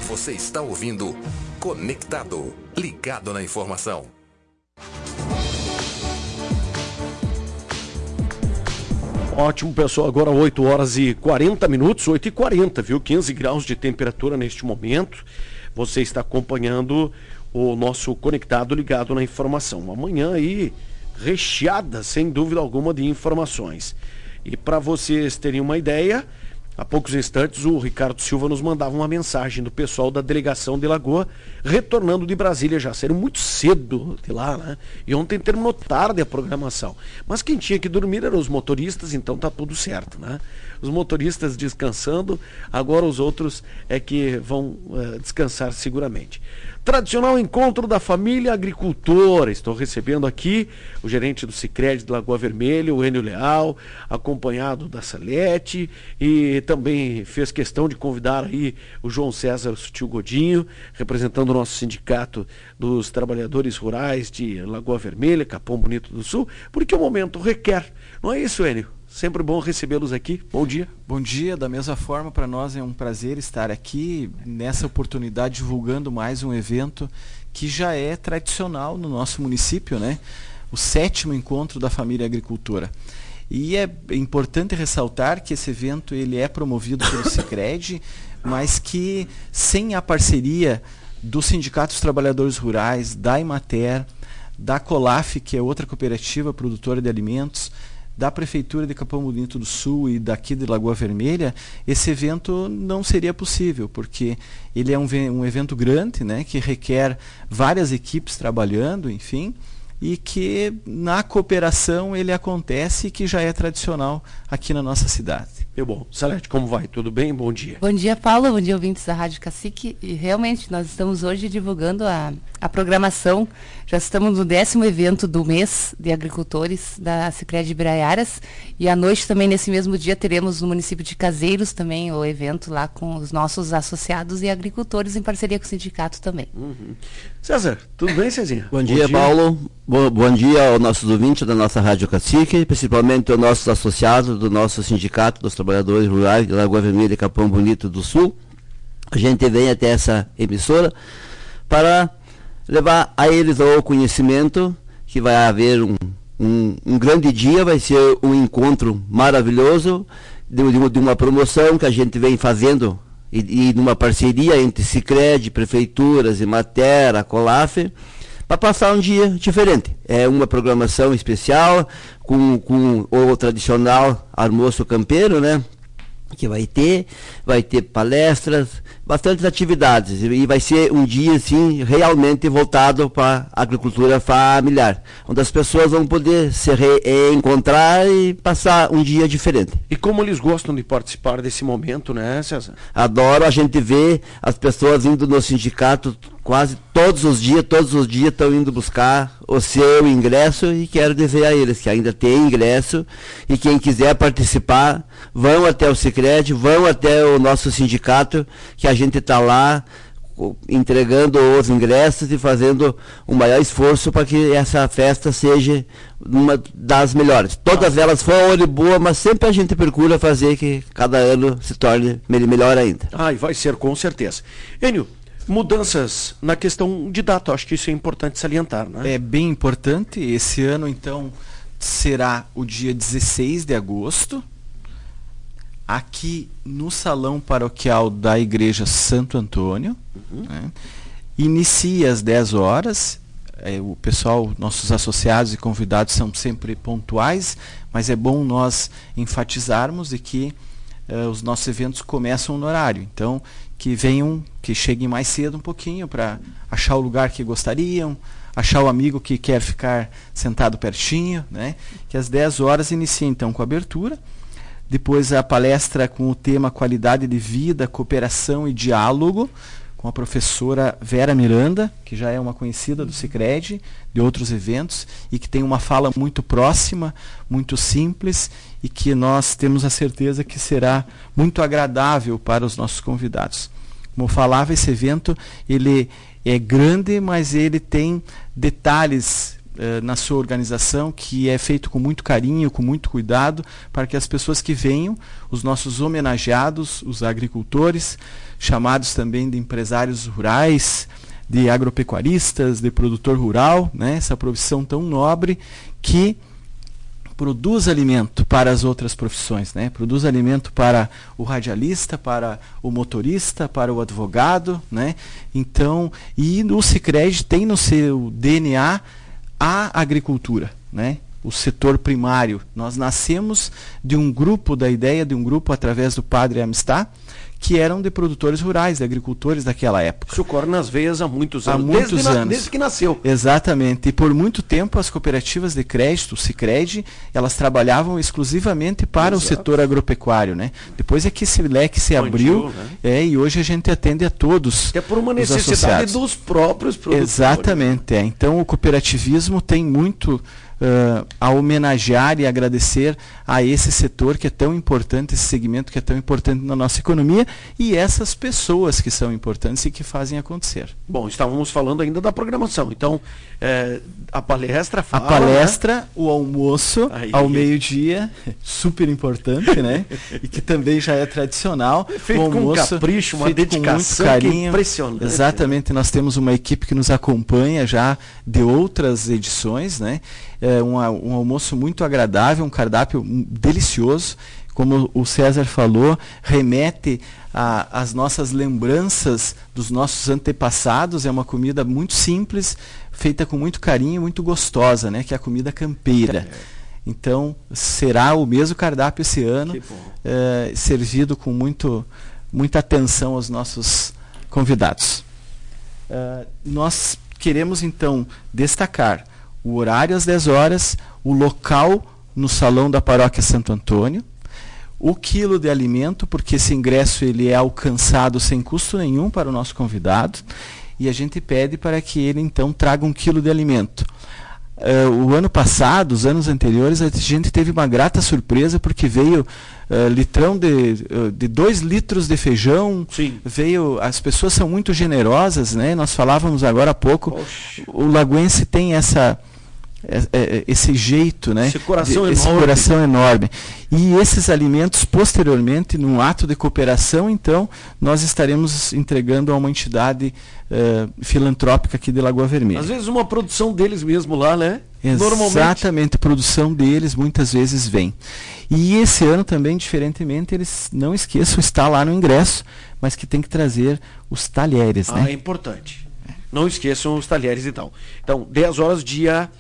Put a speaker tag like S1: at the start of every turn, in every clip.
S1: Você está ouvindo Conectado, ligado na informação.
S2: Ótimo, pessoal, agora 8 horas e 40 minutos, 8h40, viu? 15 graus de temperatura neste momento. Você está acompanhando o nosso Conectado ligado na informação. Amanhã aí, recheada, sem dúvida alguma, de informações. E para vocês terem uma ideia, há poucos instantes o Ricardo Silva nos mandava uma mensagem do pessoal da delegação de Lagoa, retornando de Brasília, já saíram muito cedo de lá, né? E ontem terminou tarde a programação. Mas quem tinha que dormir eram os motoristas, então tá tudo certo, né? Os motoristas descansando, agora os outros é que vão descansar seguramente. Tradicional encontro da família agricultora. Estou recebendo aqui o gerente do Sicredi de Lagoa Vermelha, o Enio Leal, acompanhado da Salete, e também fez questão de convidar aí o João César Sutil Godinho, representando o nosso sindicato dos trabalhadores rurais de Lagoa Vermelha, Capão Bonito do Sul, porque o momento requer. Não é isso, Enio? Sempre bom recebê-los aqui. Bom dia.
S3: Bom dia. Da mesma forma, para nós é um prazer estar aqui nessa oportunidade divulgando mais um evento que já é tradicional no nosso município, né? O 7º encontro da família agricultora. E é importante ressaltar que esse evento ele é promovido pelo Sicredi, mas que sem a parceria do Sindicato dos Trabalhadores Rurais, da Emater, da Colaf, que é outra cooperativa produtora de alimentos, da Prefeitura de Capão Bonito do Sul e daqui de Lagoa Vermelha, esse evento não seria possível, porque ele é um evento grande, né, que requer várias equipes trabalhando, enfim, e que na cooperação ele acontece e que já é tradicional aqui na nossa cidade.
S2: Meu bom. Salete, como vai? Tudo bem? Bom dia.
S4: Bom dia, Paulo. Bom dia, ouvintes da Rádio Cacique. E realmente, nós estamos hoje divulgando a programação. Já estamos no 10º evento do mês de agricultores da Sicredi de Biraiaras. E à noite também, nesse mesmo dia, teremos no município de Caseiros também o evento lá com os nossos associados e agricultores em parceria com o sindicato também.
S2: Uhum. César, tudo bem, Cezinha?
S5: Bom dia, Paulo. Bom dia aos nossos ouvintes da nossa Rádio Cacique, principalmente aos nossos associados do nosso sindicato dos trabalhadores rurais de Lagoa Vermelha e Capão Bonito do Sul. A gente vem até essa emissora para levar a eles ao conhecimento que vai haver um grande dia, vai ser um encontro maravilhoso de uma promoção que a gente vem fazendo e numa parceria entre Sicredi, prefeituras, Emater, a Colaf, para passar um dia diferente. É uma programação especial com o tradicional almoço campeiro, né? Que vai ter palestras, bastantes atividades, e vai ser um dia assim realmente voltado para a agricultura familiar, onde as pessoas vão poder se reencontrar e passar um dia diferente.
S2: E como eles gostam de participar desse momento, né, César?
S5: Adoro a gente ver as pessoas indo no sindicato quase todos os dias estão indo buscar o seu ingresso, e quero dizer a eles que ainda tem ingresso, e quem quiser participar, vão até o Sicredi, vão até o nosso sindicato, que a gente está lá entregando os ingressos e fazendo o maior esforço para que essa festa seja uma das melhores. Todas elas foram de boa, mas sempre a gente procura fazer que cada ano se torne melhor ainda.
S2: E vai ser com certeza. Enio, mudanças na questão de data, acho que isso é importante salientar, né?
S3: É bem importante. Esse ano, então, será o dia 16 de agosto, aqui no Salão Paroquial da Igreja Santo Antônio. Né? Inicia às 10 horas. O pessoal, nossos associados e convidados são sempre pontuais, mas é bom nós enfatizarmos de que os nossos eventos começam no horário. Então, que cheguem mais cedo um pouquinho para achar o lugar que gostariam, achar o amigo que quer ficar sentado pertinho, né? Que às 10 horas inicia então com a abertura. Depois a palestra com o tema Qualidade de Vida, Cooperação e Diálogo, com a professora Vera Miranda, que já é uma conhecida do Sicredi, de outros eventos, e que tem uma fala muito próxima, muito simples, e que nós temos a certeza que será muito agradável para os nossos convidados. Como eu falava, esse evento ele é grande, mas ele tem detalhes na sua organização, que é feito com muito carinho, com muito cuidado, para que as pessoas que venham, os nossos homenageados, os agricultores, chamados também de empresários rurais, de agropecuaristas, de produtor rural, né, essa profissão tão nobre que produz alimento para as outras profissões, né? Produz alimento para o radialista, para o motorista, para o advogado, né? Então, e o Sicredi tem no seu DNA a agricultura, né? O setor primário. Nós nascemos de um grupo, da ideia de um grupo através do Padre Amistad, que eram de produtores rurais, de agricultores daquela época.
S2: Isso corre nas veias há muitos anos.
S3: Há muitos anos.
S2: Desde que nasceu.
S3: Exatamente. E por muito tempo as cooperativas de crédito, o Sicredi, elas trabalhavam exclusivamente para o setor agropecuário, né? Depois é que esse leque se abriu, né? E hoje a gente atende a todos.
S2: É por uma necessidade dos próprios produtores.
S3: Exatamente. Então o cooperativismo tem muito a homenagear e agradecer a esse setor que é tão importante, esse segmento que é tão importante na nossa economia e essas pessoas que são importantes e que fazem acontecer.
S2: Bom, estávamos falando ainda da programação, então a palestra fala...
S3: A palestra, né? O almoço ao meio-dia, super importante, né? E que também já é tradicional.
S2: Feito
S3: o almoço,
S2: com capricho, uma dedicação
S3: com muito carinho.
S2: Impressionante.
S3: Exatamente, nós temos uma equipe que nos acompanha já de outras edições, né? Um almoço muito agradável, um cardápio delicioso, como o César falou, remete às nossas lembranças dos nossos antepassados. É uma comida muito simples, feita com muito carinho, muito gostosa, né? Que é a comida campeira. Então, será o mesmo cardápio esse ano, servido com muita atenção aos nossos convidados. Nós queremos, então, destacar o horário às 10 horas, o local no salão da Paróquia Santo Antônio, o quilo de alimento, porque esse ingresso ele é alcançado sem custo nenhum para o nosso convidado, e a gente pede para que ele então traga 1 quilo de alimento. O ano passado, os anos anteriores, a gente teve uma grata surpresa, porque veio litrão de 2 litros de feijão.
S2: Sim.
S3: As pessoas são muito generosas, né? Nós falávamos agora há pouco, o lagoense tem esse jeito, né? Esse coração enorme. E esses alimentos, posteriormente, num ato de cooperação, então, nós estaremos entregando a uma entidade filantrópica aqui de Lagoa Vermelha.
S2: Às vezes uma produção deles mesmo lá, né?
S3: Exatamente, produção deles muitas vezes vem. E esse ano também, diferentemente, eles não esqueçam, está lá no ingresso, mas que tem que trazer os talheres, né?
S2: É importante. Não esqueçam os talheres e tal. Então, 10 horas, dia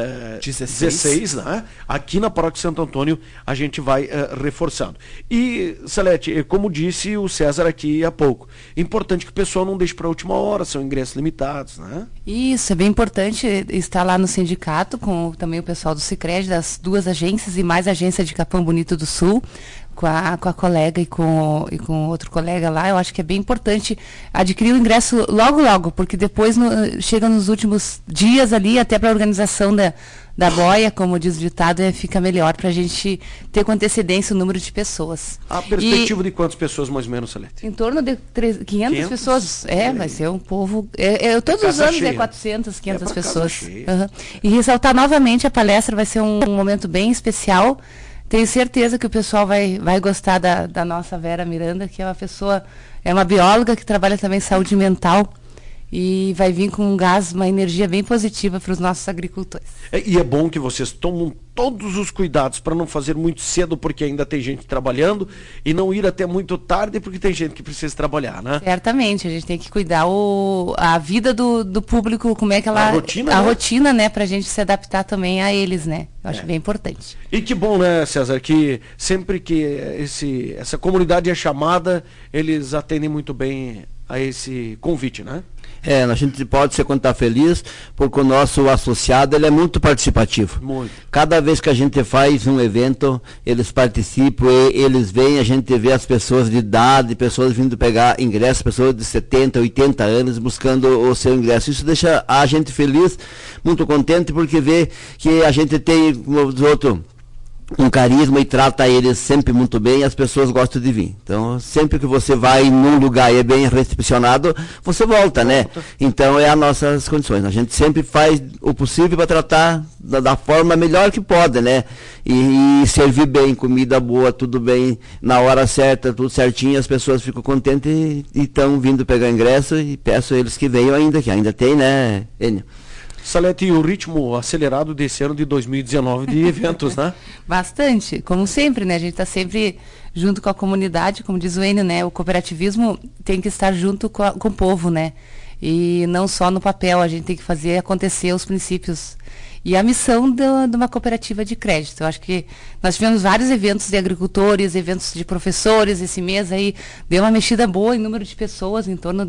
S2: 16, né? Aqui na Paróquia Santo Antônio a gente vai reforçando. E, Salete, como disse o César aqui há pouco, importante que o pessoal não deixe para a última hora, são ingressos limitados, né? Isso,
S4: é bem importante estar lá no sindicato com também o pessoal do Sicredi, das 2 agências e mais a agência de Capão Bonito do Sul, com a colega e com outro colega lá. Eu acho que é bem importante adquirir o ingresso logo, porque depois chega nos últimos dias ali, até para a organização da boia, como diz o ditado, fica melhor para a gente ter com antecedência o número de pessoas.
S2: A perspectiva de quantas pessoas mais ou menos, Salete?
S4: Em torno de 500 pessoas. Vai ser um povo... todos os anos cheia. 400, 500 pessoas. E ressaltar novamente, a palestra vai ser um momento bem especial. Tenho certeza que o pessoal vai gostar da nossa Vera Miranda, que é uma bióloga que trabalha também em saúde mental e vai vir com uma energia bem positiva para os nossos agricultores.
S2: E é bom que vocês tomam todos os cuidados para não fazer muito cedo, porque ainda tem gente trabalhando, e não ir até muito tarde, porque tem gente que precisa trabalhar, né?
S4: Certamente, a gente tem que cuidar a vida do público, como é que ela...
S2: A
S4: rotina, né? Para a gente se adaptar também a eles, né? Eu acho bem importante.
S2: E que bom, né, César, que sempre que essa comunidade é chamada, eles atendem muito bem a esse convite, né?
S5: A gente pode se contar feliz, porque o nosso associado ele é muito participativo.
S2: Muito.
S5: Cada vez que a gente faz um evento, eles participam, eles vêm, a gente vê as pessoas de idade, pessoas vindo pegar ingresso, pessoas de 70, 80 anos buscando o seu ingresso. Isso deixa a gente feliz, muito contente, porque vê que a gente tem, como os outros, um carisma e trata eles sempre muito bem, as pessoas gostam de vir. Então, sempre que você vai num lugar e é bem recepcionado, você volta, né? Então, é as nossas condições. A gente sempre faz o possível para tratar da forma melhor que pode, né? E servir bem, comida boa, tudo bem, na hora certa, tudo certinho, as pessoas ficam contentes e estão vindo pegar ingresso, e peço a eles que venham ainda, que ainda tem, né, Enio?
S2: Salete, e o ritmo acelerado desse ano de 2019 de eventos, né?
S4: Bastante, como sempre, né? A gente está sempre junto com a comunidade, como diz o Enio, né? O cooperativismo tem que estar junto com o povo, né? E não só no papel, a gente tem que fazer acontecer os princípios. E a missão de uma cooperativa de crédito. Eu acho que nós tivemos vários eventos de agricultores, eventos de professores, esse mês aí deu uma mexida boa em número de pessoas,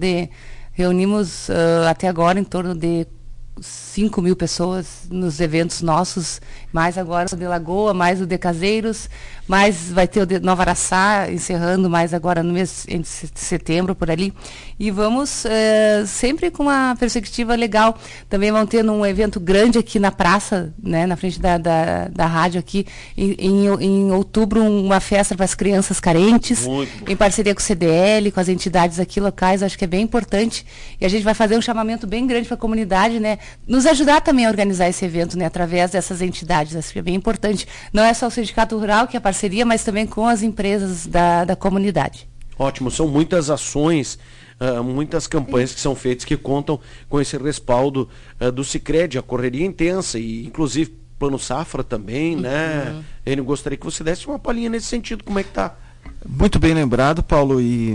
S4: reunimos até agora em torno de 5.000 pessoas nos eventos nossos, mais agora o de Lagoa, mais o de Caseiros, mais vai ter o de Nova Araçá, encerrando mais agora no mês de setembro, por ali. E vamos sempre com uma perspectiva legal. Também vão ter um evento grande aqui na praça, né, na frente da rádio aqui, em outubro, uma festa para as crianças carentes, em parceria com o CDL, com as entidades aqui locais. Acho que é bem importante. E a gente vai fazer um chamamento bem grande para a comunidade, né, nos ajudar também a organizar esse evento, né, através dessas entidades. Acho que é bem importante. Não é só o Sindicato Rural, que é a parceria, mas também com as empresas da comunidade.
S2: Ótimo, são muitas ações, muitas campanhas que são feitas que contam com esse respaldo do Sicredi, a correria intensa, e inclusive Plano Safra também, né? Eu gostaria que você desse uma palhinha nesse sentido, como é que está?
S3: Muito bem lembrado, Paulo, e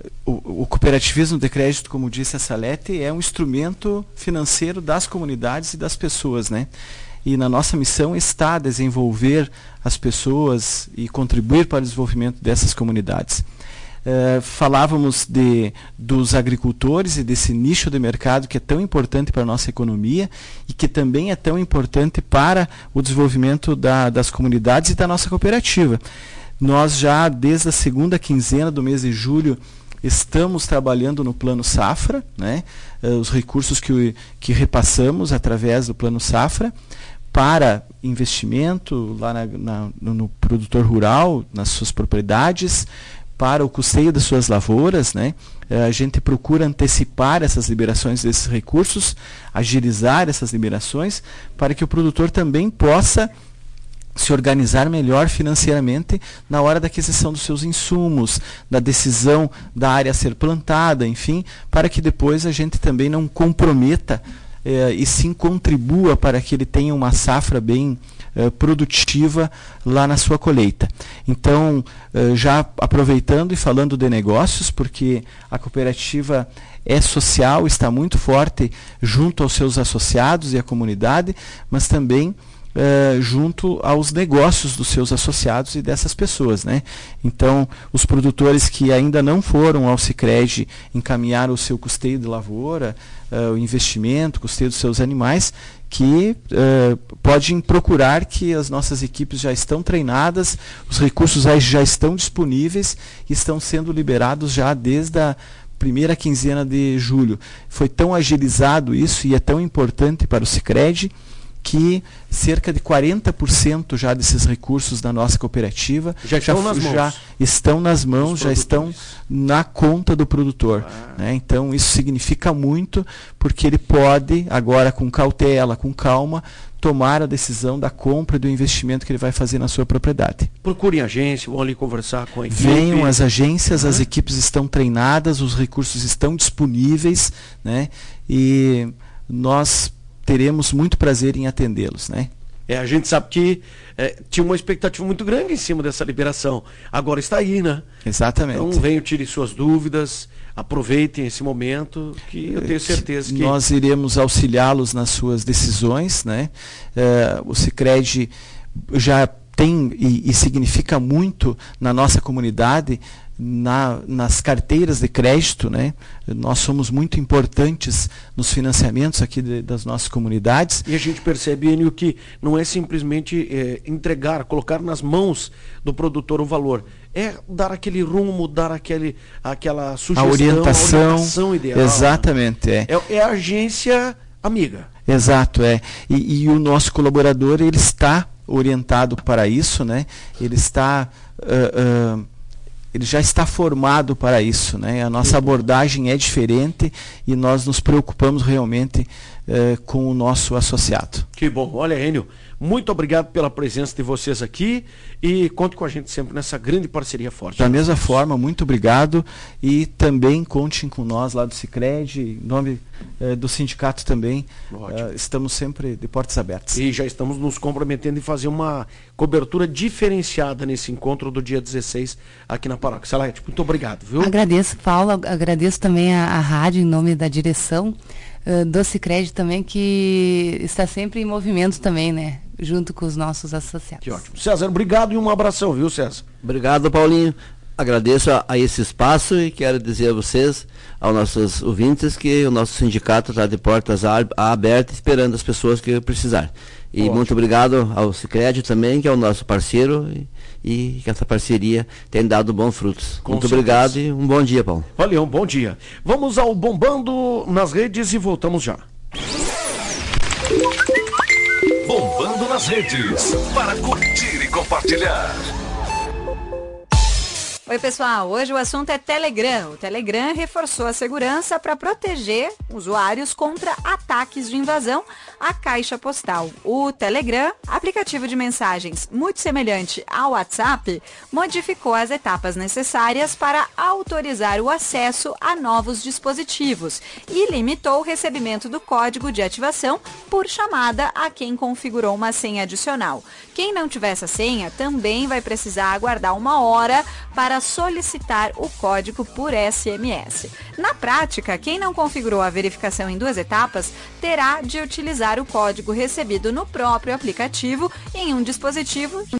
S3: o cooperativismo de crédito, como disse a Salete, é um instrumento financeiro das comunidades e das pessoas, né? E na nossa missão está desenvolver as pessoas e contribuir para o desenvolvimento dessas comunidades. Falávamos dos agricultores e desse nicho de mercado que é tão importante para a nossa economia e que também é tão importante para o desenvolvimento das comunidades e da nossa cooperativa. Nós já, desde a segunda quinzena do mês de julho, estamos trabalhando no Plano Safra, né? Os recursos que repassamos através do Plano Safra para investimento lá no produtor rural, nas suas propriedades, para o custeio das suas lavouras, né? A gente procura antecipar essas liberações desses recursos, agilizar essas liberações, para que o produtor também possa se organizar melhor financeiramente na hora da aquisição dos seus insumos, da decisão da área a ser plantada, enfim, para que depois a gente também não comprometa e sim contribua para que ele tenha uma safra bem produtiva lá na sua colheita. Então, já aproveitando e falando de negócios, porque a cooperativa é social, está muito forte junto aos seus associados e à comunidade, mas também junto aos negócios dos seus associados e dessas pessoas, né? Então, os produtores que ainda não foram ao Sicredi encaminhar o seu custeio de lavoura, o investimento, custeio dos seus animais, que podem procurar, que as nossas equipes já estão treinadas, os recursos já estão disponíveis e estão sendo liberados já desde a primeira quinzena de julho. Foi tão agilizado isso e é tão importante para o Sicredi que cerca de 40% já desses recursos da nossa cooperativa já estão nas mãos, já estão na conta do produtor. Né? Então isso significa muito, porque ele pode agora, com cautela, com calma, tomar a decisão da compra e do investimento que ele vai fazer na sua propriedade.
S2: Procurem a agência, vão ali conversar com a equipe.
S3: Venham as agências, as equipes estão treinadas, os recursos estão disponíveis, né? E nós teremos muito prazer em atendê-los, né?
S2: A gente sabe que tinha uma expectativa muito grande em cima dessa liberação. Agora está aí, né?
S3: Exatamente.
S2: Então venham, tirem suas dúvidas, aproveitem esse momento, que eu tenho certeza que
S3: nós iremos auxiliá-los nas suas decisões, né? O Sicredi já tem e significa muito na nossa comunidade, nas carteiras de crédito, né? Nós somos muito importantes nos financiamentos aqui das nossas comunidades.
S2: E a gente percebe, Enio, que não é simplesmente entregar, colocar nas mãos do produtor o valor. É dar aquele rumo, dar aquela sugestão,
S3: a orientação
S2: ideal.
S3: Exatamente.
S2: É a agência amiga.
S3: Exato, E o nosso colaborador, ele está orientado para isso, né? Ele já está formado para isso, né? A nossa abordagem é diferente e nós nos preocupamos realmente com o nosso associado.
S2: Que bom. Olha, Enio, muito obrigado pela presença de vocês aqui e conte com a gente sempre nessa grande parceria forte.
S3: Da mesma forma, muito obrigado e também contem com nós lá do Sicredi, em nome do sindicato também. Estamos sempre de portas abertas.
S2: E já estamos nos comprometendo em fazer uma cobertura diferenciada nesse encontro do dia 16 aqui na paróquia. Salete, muito obrigado, viu?
S4: Agradeço, Paulo, agradeço também a rádio em nome da direção do Sicredi também, que está sempre em movimento também, né? Junto com os nossos associados.
S2: Que ótimo. César, obrigado e um abração, viu, César?
S5: Obrigado, Paulinho. Agradeço a esse espaço e quero dizer a vocês, aos nossos ouvintes, que o nosso sindicato está de portas abertas, esperando as pessoas que precisarem. E muito obrigado ao Sicredi também, que é o nosso parceiro, e que essa parceria tem dado bons frutos. Muito obrigado e um bom dia, Paulo.
S2: Valeu, um bom dia. Vamos ao Bombando nas Redes e voltamos já.
S1: Bombando nas Redes, para curtir e compartilhar.
S6: Oi, pessoal, hoje o assunto é Telegram. O Telegram reforçou a segurança para proteger usuários contra ataques de invasão à caixa postal. O Telegram, aplicativo de mensagens muito semelhante ao WhatsApp, modificou as etapas necessárias para autorizar o acesso a novos dispositivos e limitou o recebimento do código de ativação por chamada a quem configurou uma senha adicional. Quem não tiver essa senha também vai precisar aguardar 1 hora para solicitar o código por SMS. Na prática, quem não configurou a verificação em 2 etapas terá de utilizar o código recebido no próprio aplicativo em um dispositivo